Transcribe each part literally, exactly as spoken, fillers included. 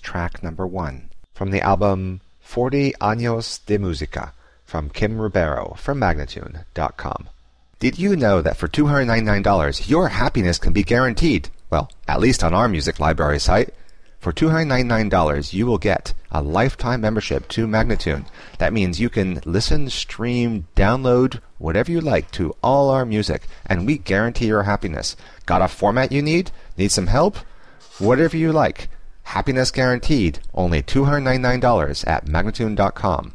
track number one from the album Forty Años de Música from Kim Ribeiro from Magnatune dot com. Did you know that for two hundred ninety-nine dollars your happiness can be guaranteed? Well, at least on our music library site. For two hundred ninety-nine dollars you will get a lifetime membership to Magnatune. That means you can listen, stream, download, whatever you like to all our music, and we guarantee your happiness. Got a format you need? Need some help? Whatever you like. Happiness guaranteed. Only two hundred ninety-nine dollars at Magnatune dot com.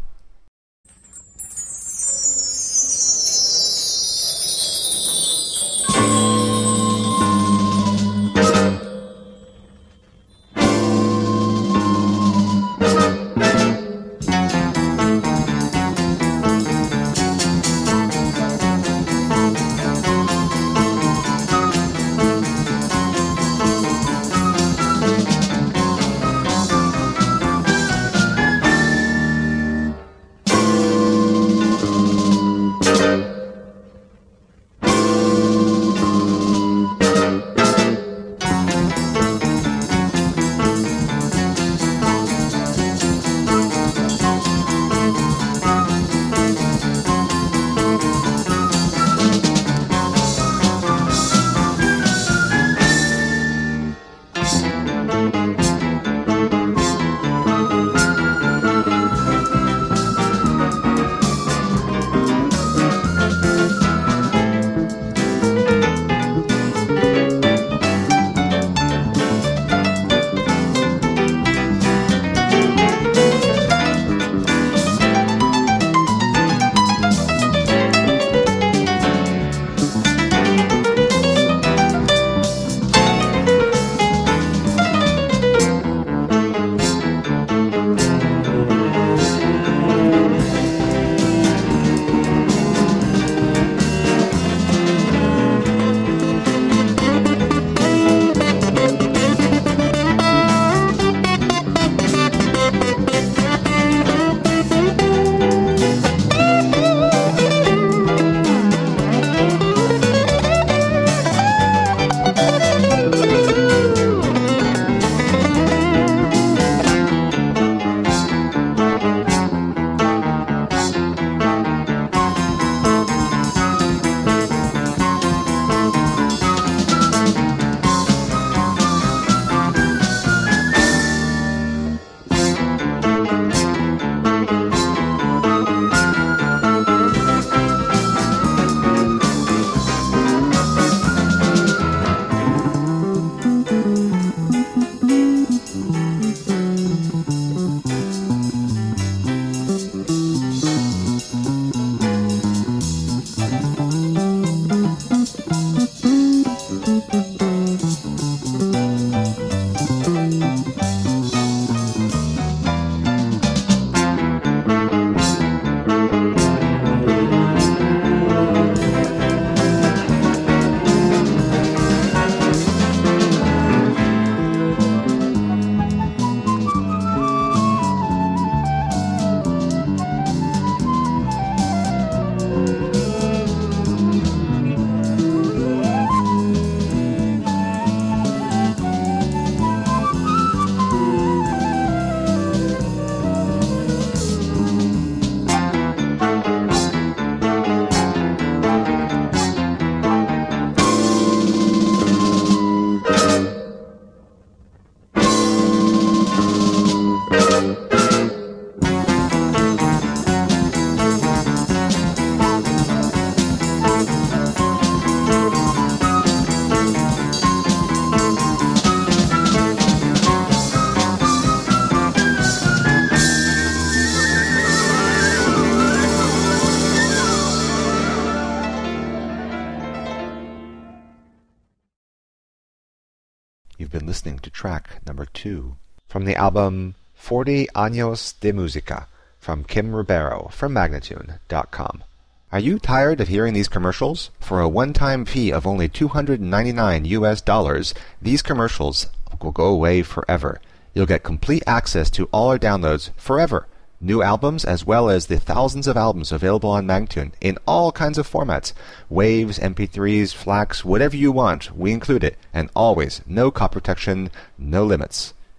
You've been listening to track number two from the album Forty Años de Música from Kim Ribeiro from Magnatune dot com. Are you tired of hearing these commercials? For a one-time fee of only two hundred ninety-nine U S dollars, these commercials will go away forever. You'll get complete access to all our downloads forever. New albums as well as the thousands of albums available on Magnatune in all kinds of formats. Waves, M P threes, FLACs, whatever you want, we include it. And always, no copy protection, no limits.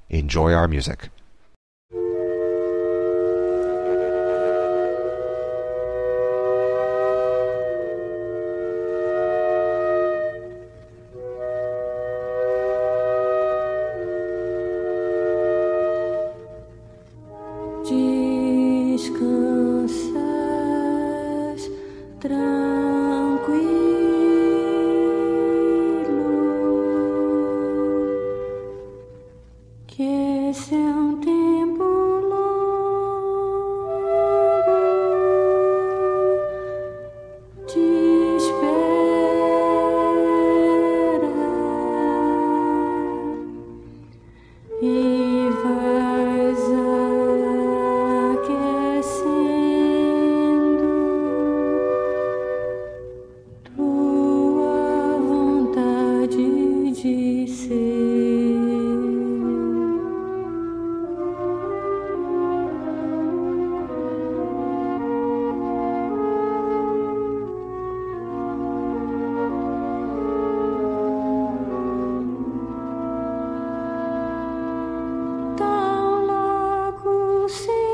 Enjoy our music. Descansas tranquilo, que esse é um tempo longo de espera e vais aquecendo tua vontade de ser. Tão logo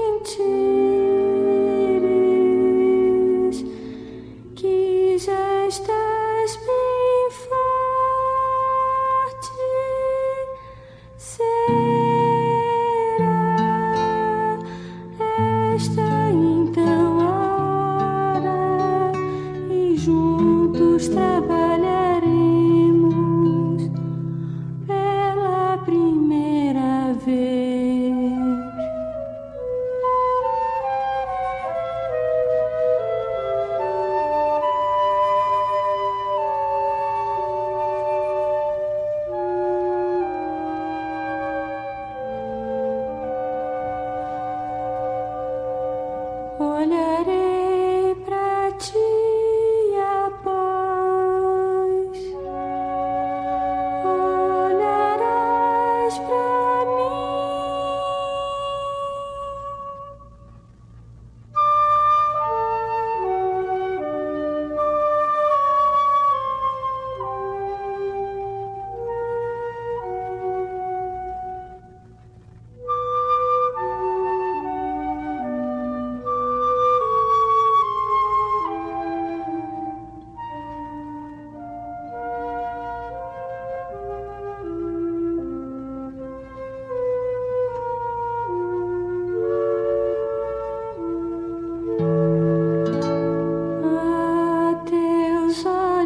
sentires que já estás bem forte, será esta então a hora e juntos trabalharemos pela primeira vez. Olharei pra ti após, olharás pra mim. A teus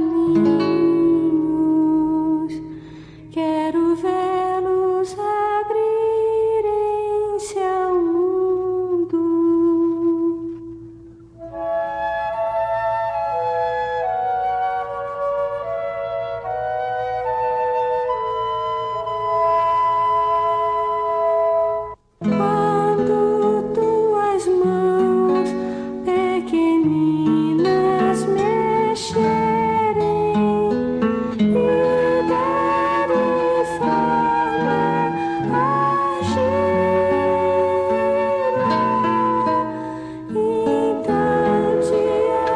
olhinhos quero vê-los abrirem-se ao mundo. Quando tuas mãos pequeninas mexerem e darem forma à argila, então te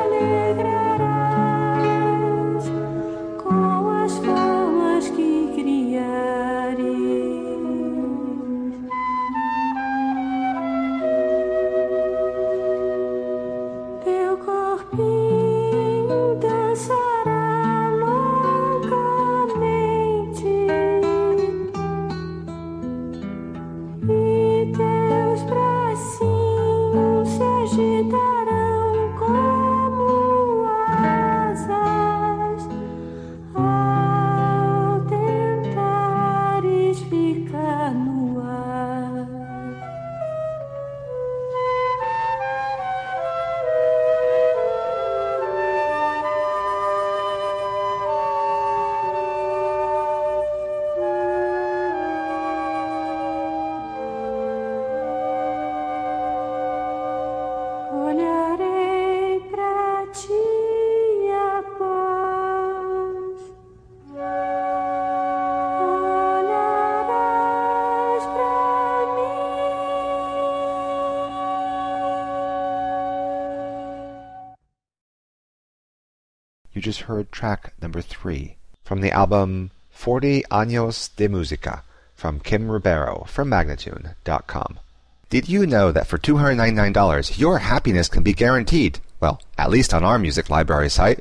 alegrarás com as formas que criares. Teu corpinho dançará loucamente e teus bracinhos se agitarão como asas ao tentares ficar no ar. Olharei pra ti após, olharás pra mim. You just heard track number three from the album Forty Años de Música from Kim Ribeiro from Magnatune dot com. Did you know that for two hundred ninety-nine dollars your happiness can be guaranteed? Well, at least on our music library site.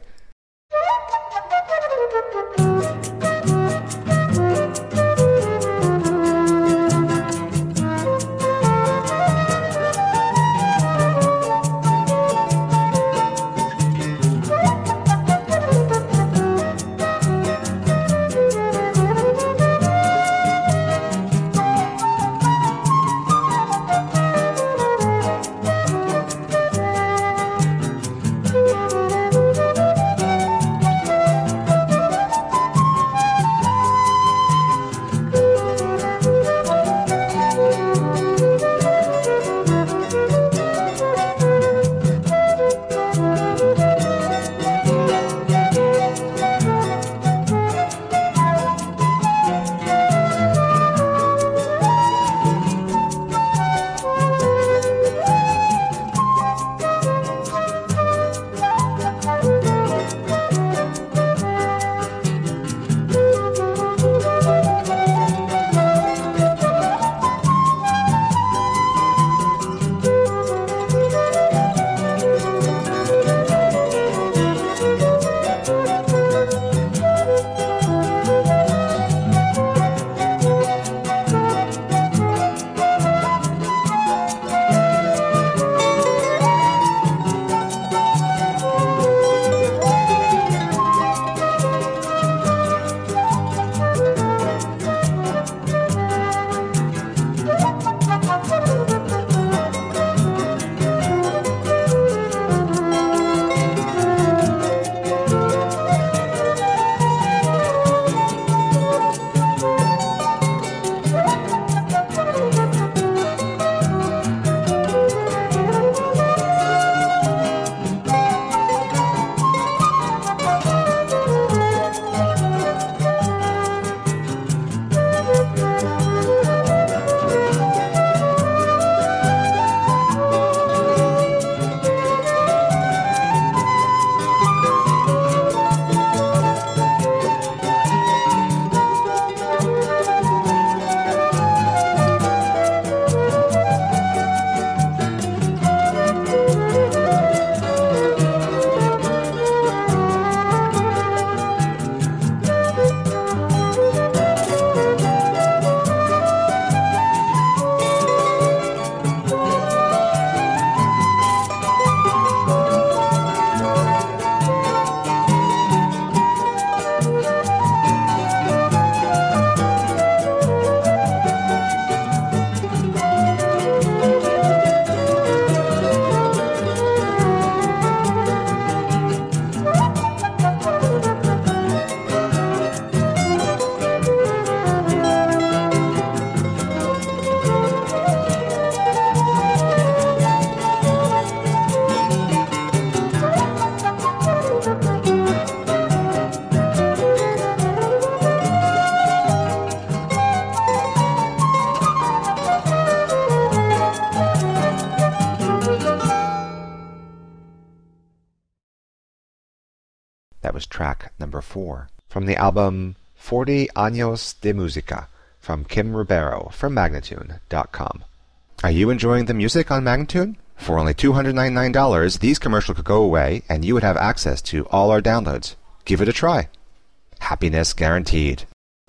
That was track number four from the album forty Años de Música from Kim Ribeiro from Magnatune dot com. Are you enjoying the music on Magnatune? For only two hundred ninety-nine dollars, these commercials could go away and you would have access to all our downloads. Give it a try. Happiness guaranteed.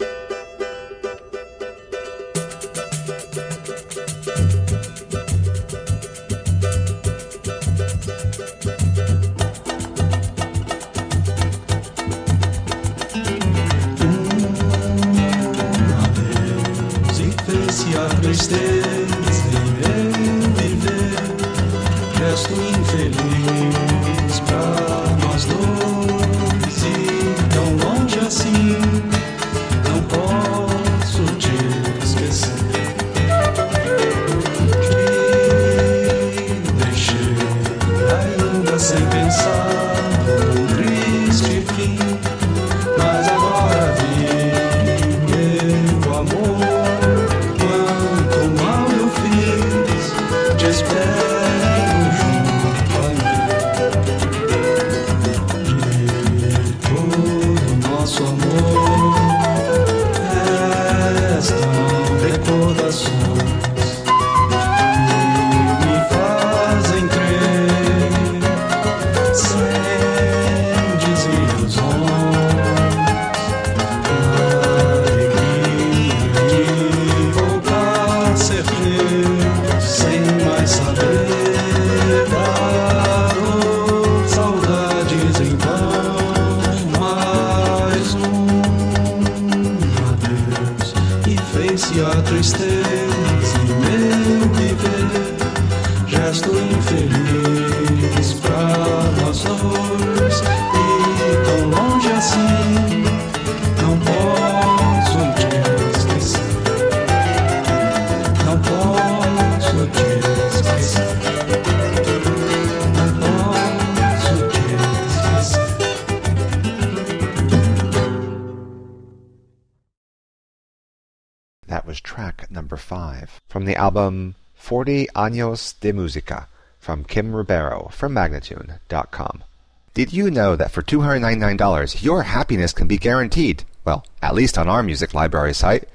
Tristeza em meu viver, resto infeliz pra nós dois e tão longe assim, não posso te esquecer. Te deixei ainda sem pensar num triste fim, mas agora vi meu amor. Te espero junto a mim. De todo nosso amor, resta That was track number five from the album Forty Años de Música from Kim Ribeiro from Magnatune dot com. Did you know that for two hundred ninety-nine dollars your happiness can be guaranteed? Well, at least on our music library site.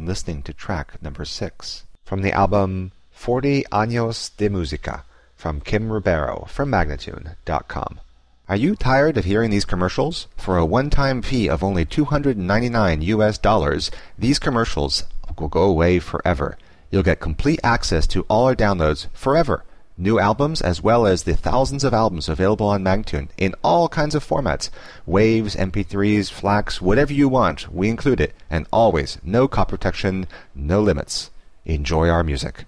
listening to track number six from the album Forty Años de Música from Kim Ribeiro from Magnatune dot com. Are you tired of hearing these commercials? For a one-time fee of only two hundred ninety-nine U S dollars, these commercials will go away forever. You'll get complete access to all our downloads forever. New albums as well as the thousands of albums available on Magnatune in all kinds of formats. Waves, M P threes, FLACs, whatever you want, we include it. And always, no copy protection, no limits. Enjoy our music.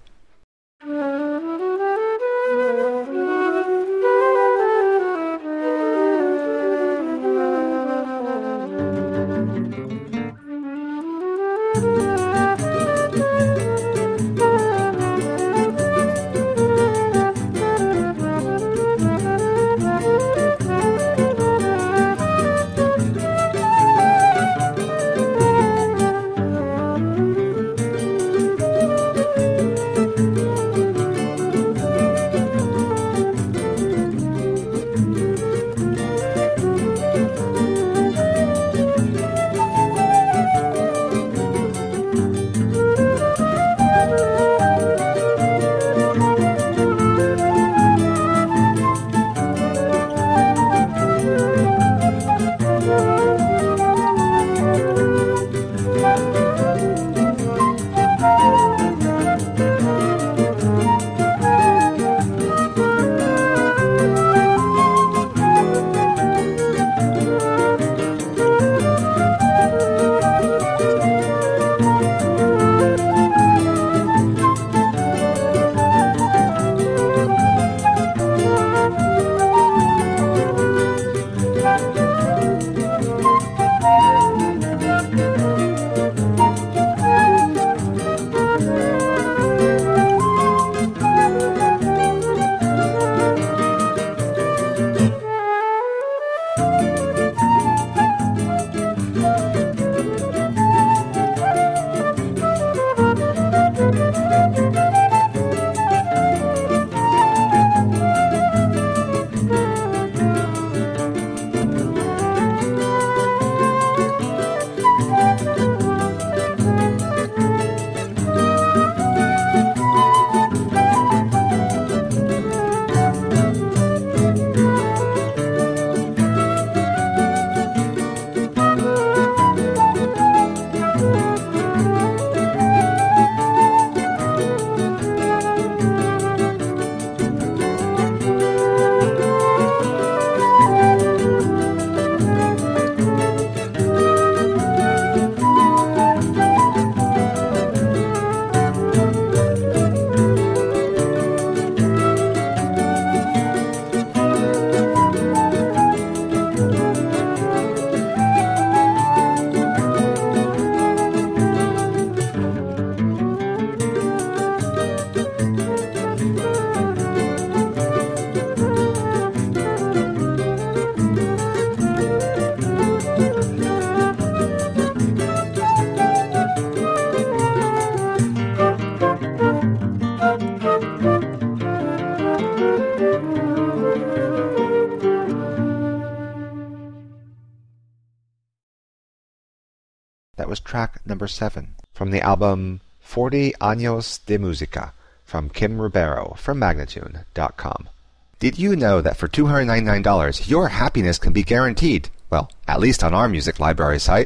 That was track number seven from the album Forty Años de Música from Kim Ribeiro from Magnatune dot com. Did you know that for two hundred ninety-nine dollars your happiness can be guaranteed? Well, at least on our music library site.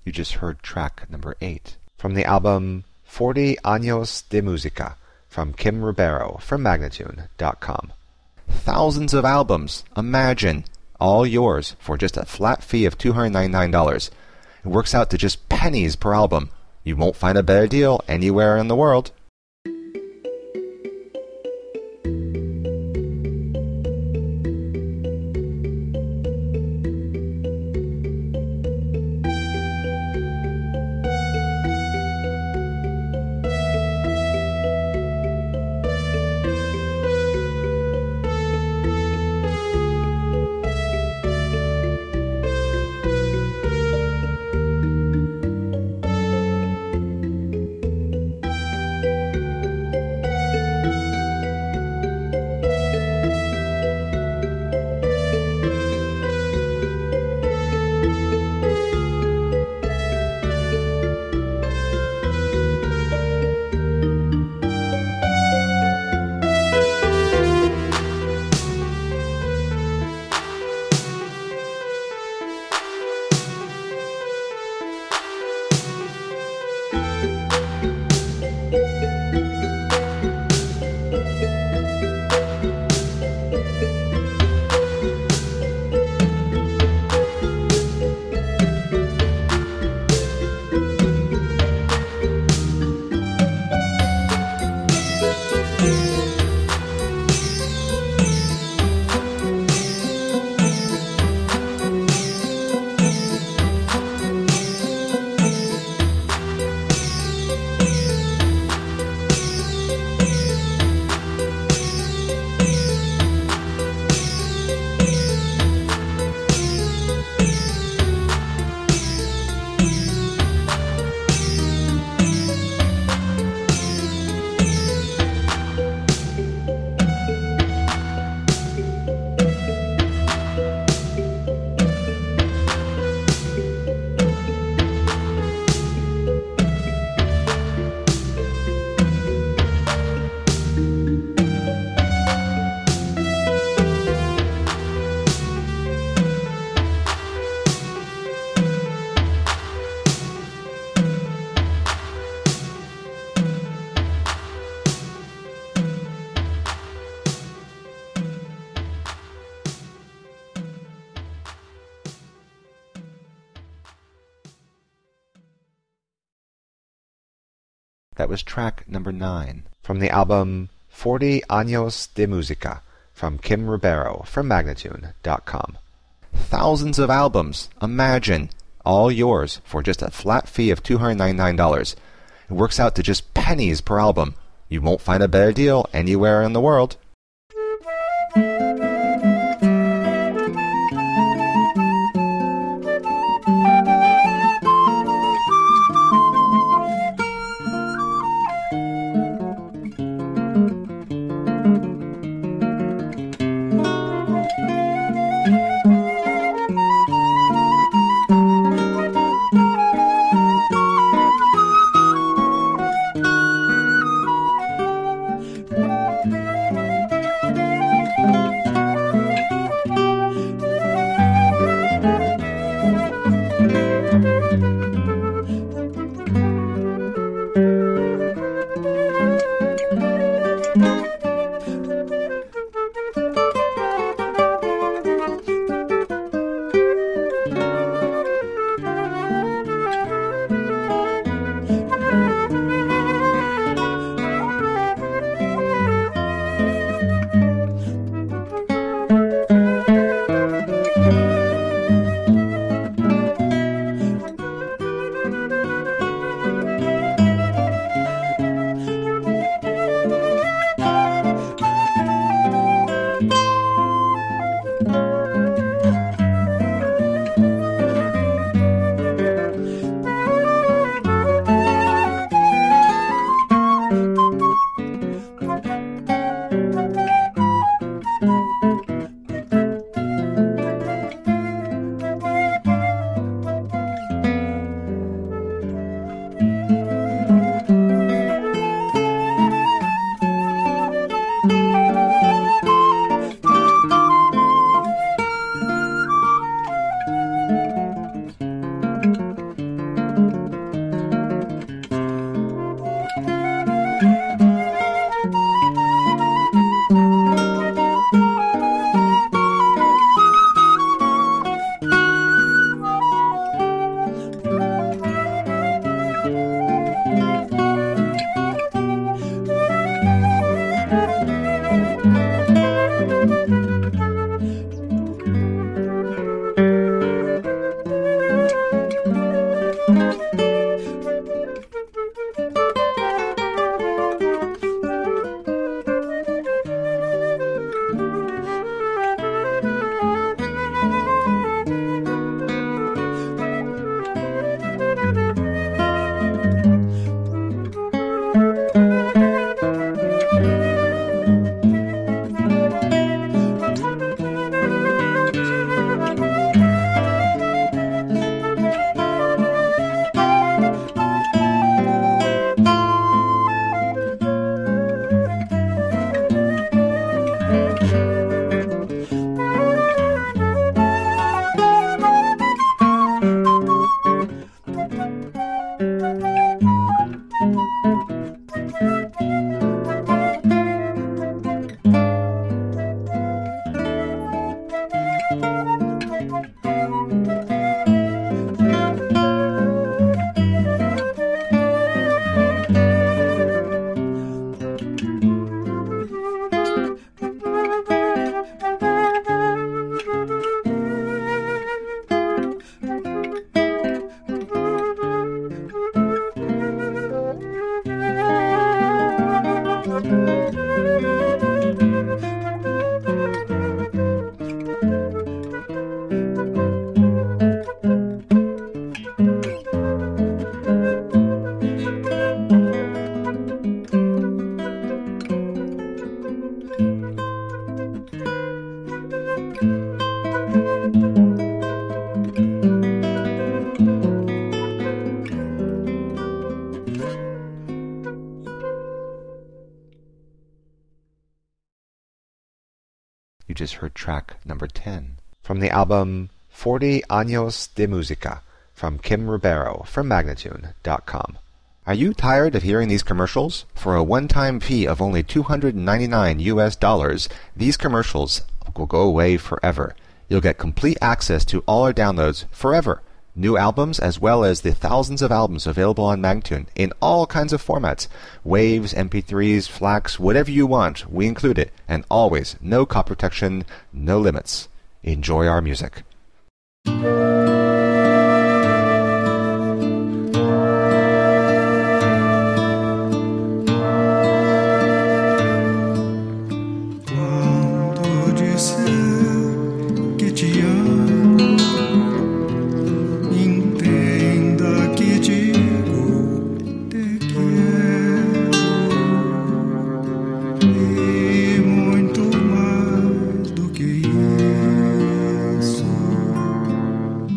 You just heard track number eight from the album Forty Años de Música from Kim Ribeiro from Magnatune dot com. Thousands of albums, imagine, all yours for just a flat fee of two hundred ninety-nine dollars. It works out to just pennies per album. You won't find a better deal anywhere in the world. That was track number nine from the album Forty Años de Música from Kim Ribeiro from Magnatune dot com. Thousands of albums, imagine, all yours for just a flat fee of two hundred ninety-nine dollars. It works out to just pennies per album. You won't find a better deal anywhere in the world. You just heard track number ten from the album Forty Años de Música from Kim Ribeiro from Magnatune dot com. Are you tired of hearing these commercials? For a one-time fee of only two hundred ninety-nine U S dollars, these commercials will go away forever. You'll get complete access to all our downloads forever. New albums as well as the thousands of albums available on Magnatune in all kinds of formats. Waves, M P threes, FLACs, whatever you want, we include it. And always, no copy protection, no limits. Enjoy our music. Quando disser que te amo, entenda que digo te quero, e muito mais do que isso.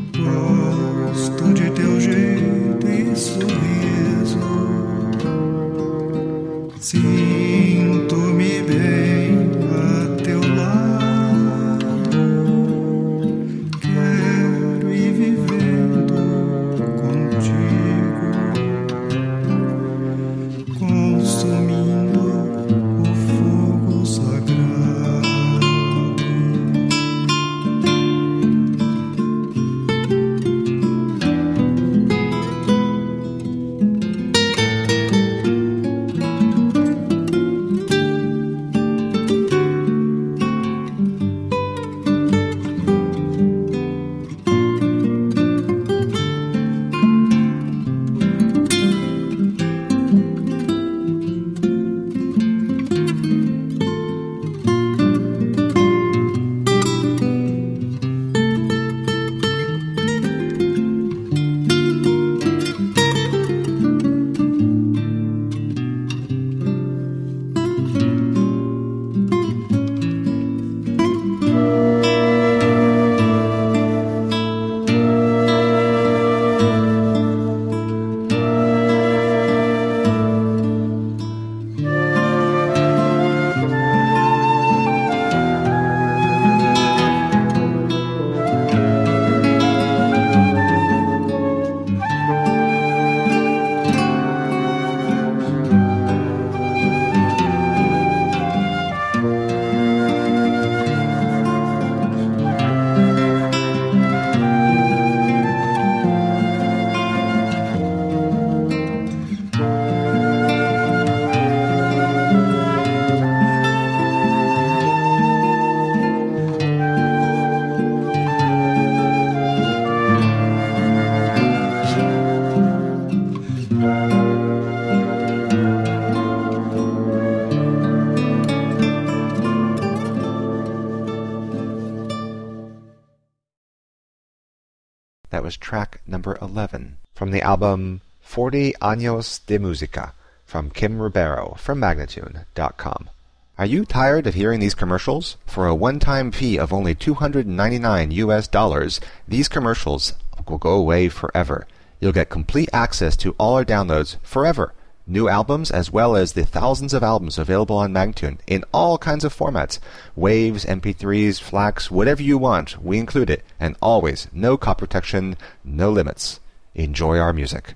was track number eleven from the album Forty Años de Música from Kim Ribeiro from Magnatune dot com. Are you tired of hearing these commercials? For a one-time fee of only two hundred ninety-nine U S dollars, these commercials will go away forever. You'll get complete access to all our downloads forever. New albums as well as the thousands of albums available on Magnatune in all kinds of formats. Waves, M P threes, FLACs, whatever you want, we include it. And always, no copy protection, no limits. Enjoy our music.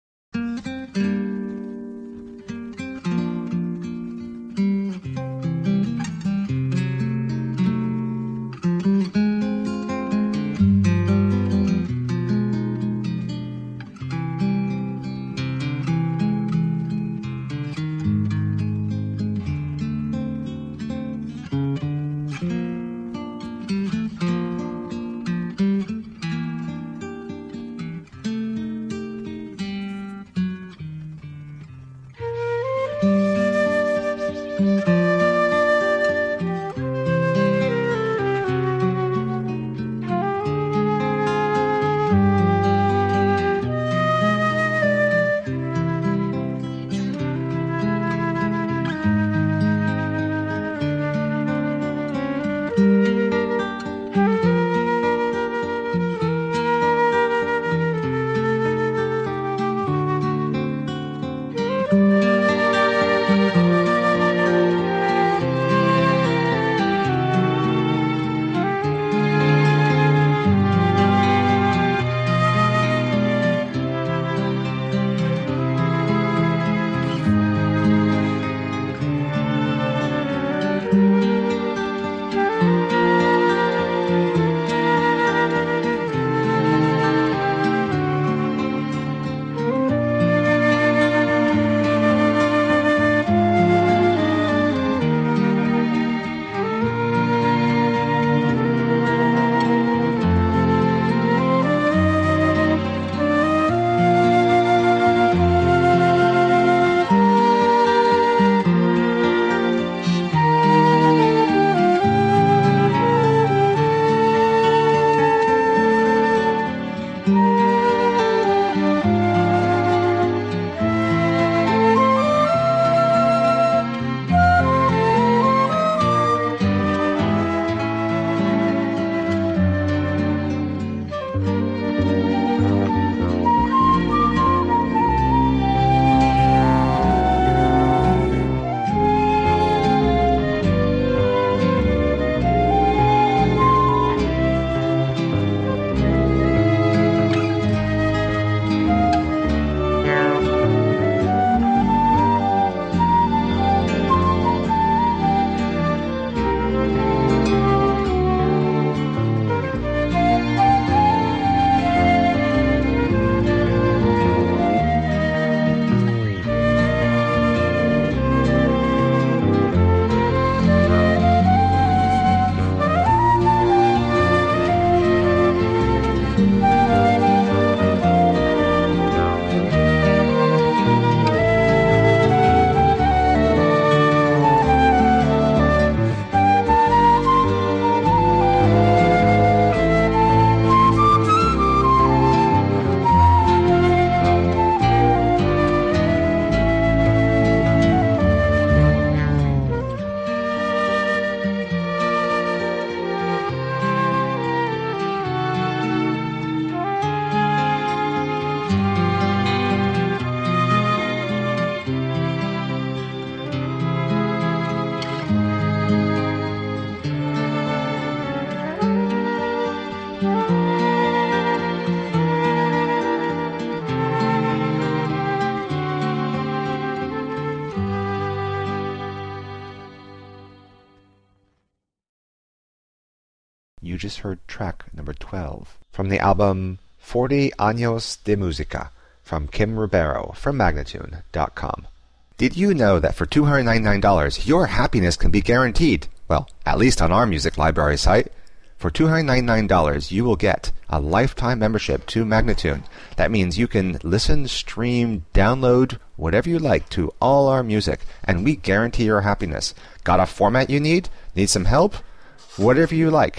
You just heard track number twelve from the album Forty Años de Música from Kim Ribeiro from Magnatune dot com. Did you know that for two hundred ninety-nine dollars your happiness can be guaranteed? Well, at least on our music library site. For two hundred ninety-nine dollars you will get a lifetime membership to Magnatune. That means you can listen, stream, download, whatever you like to all our music, and we guarantee your happiness. Got a format you need? Need some help? Whatever you like.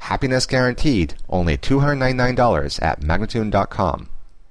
Happiness guaranteed, only two hundred ninety-nine dollars at Magnatune dot com.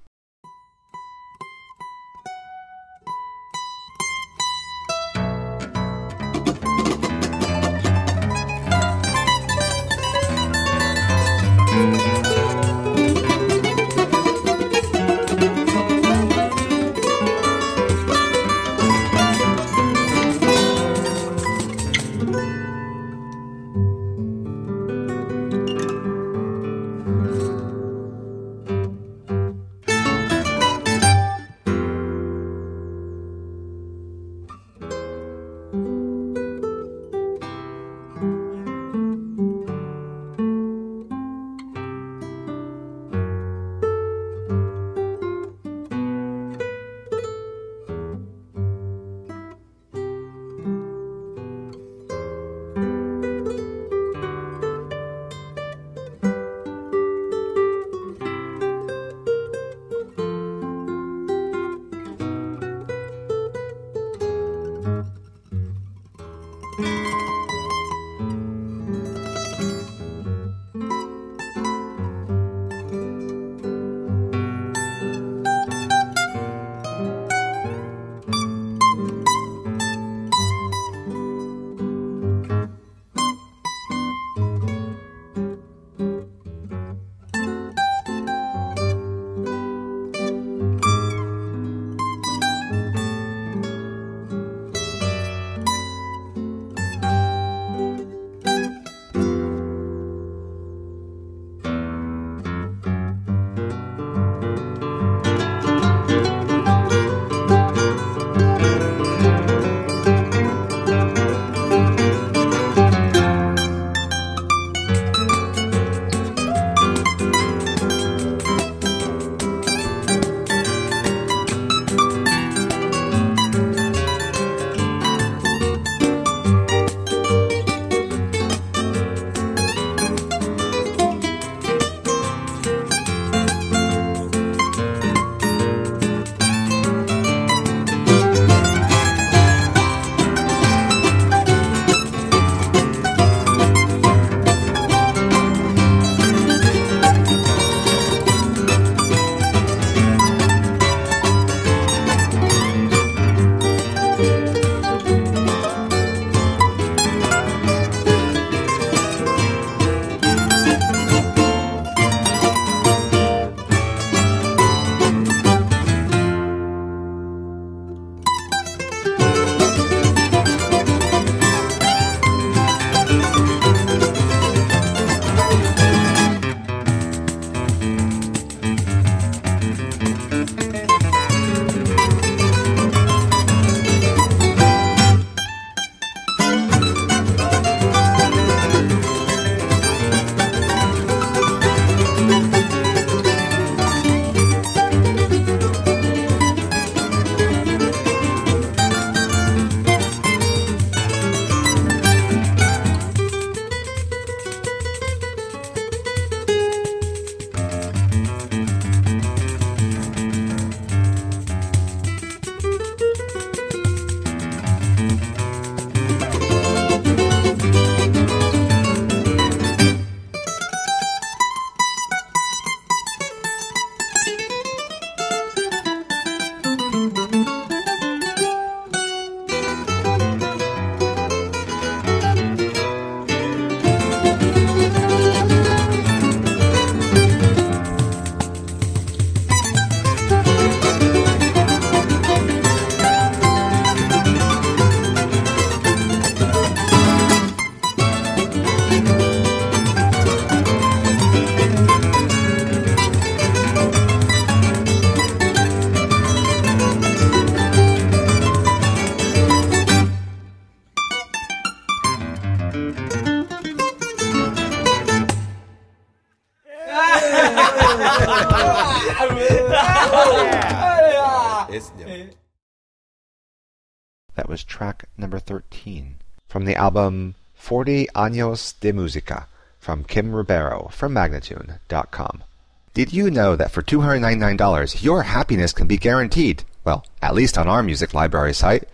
That was track number thirteen from the album Forty Años de Música from Kim Ribeiro from Magnatune dot com. Did you know that for two hundred ninety-nine dollars your happiness can be guaranteed? Well, at least on our music library site.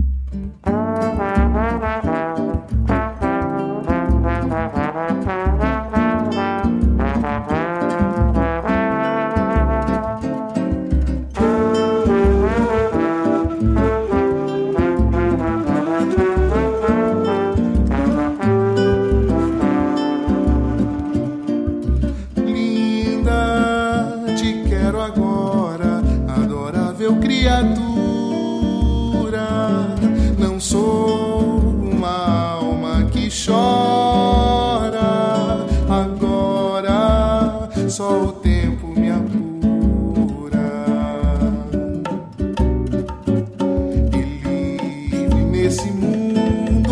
Thank you. adorável criatura. Não sou uma alma que chora. Agora só o tempo me apura. E livre nesse mundo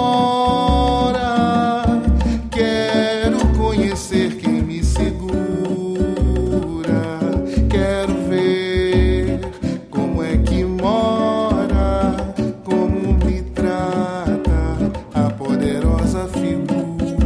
afora, quero conhecer quem me segura. Quero ver como é que mora, como me trata a poderosa figura.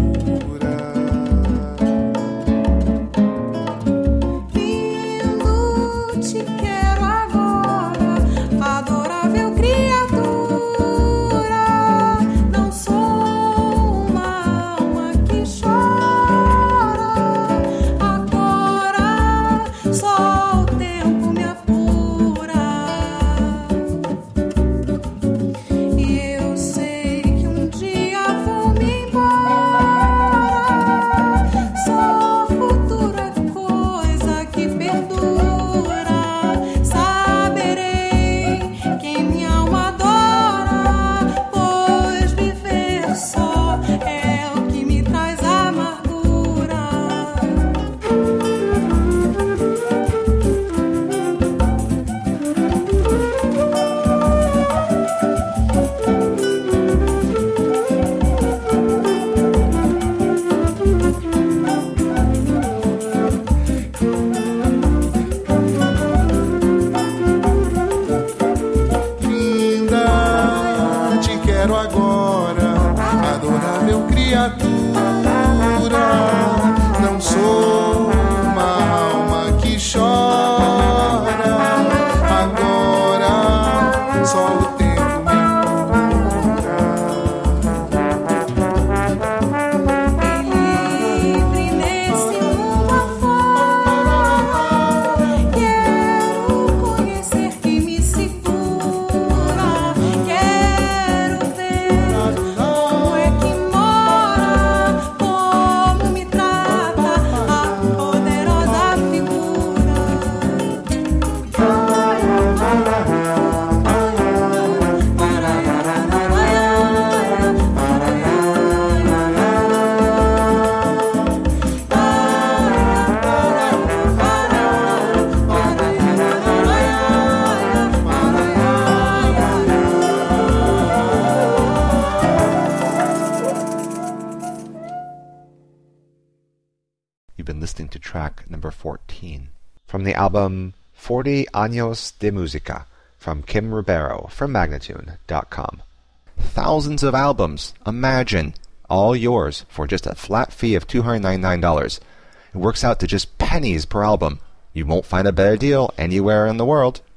Lindo, te quero agora, adorável criatura. Não sou uma alma que chora. Agora só o tempo me apura. E eu sei que um dia vou me embora. Só futuro é coisa que perdura. Saberei quem minha alma adora, pois viver só é o que me traz amargura. Linda, te quero agora, adorável criatura. Não sou uma alma que chora. Agora só o tempo me apura. Livre nesse mundo afora, quero conhecer quem me segura. Quero ver como é que mora, como me trata a poderosa figura. You've been listening to track number fourteen. From the album forty Años de Música from Kim Ribeiro from Magnatune dot com. Thousands of albums, imagine, all yours for just a flat fee of two hundred ninety-nine dollars. It works out to just pennies per album. You won't find a better deal anywhere in the world.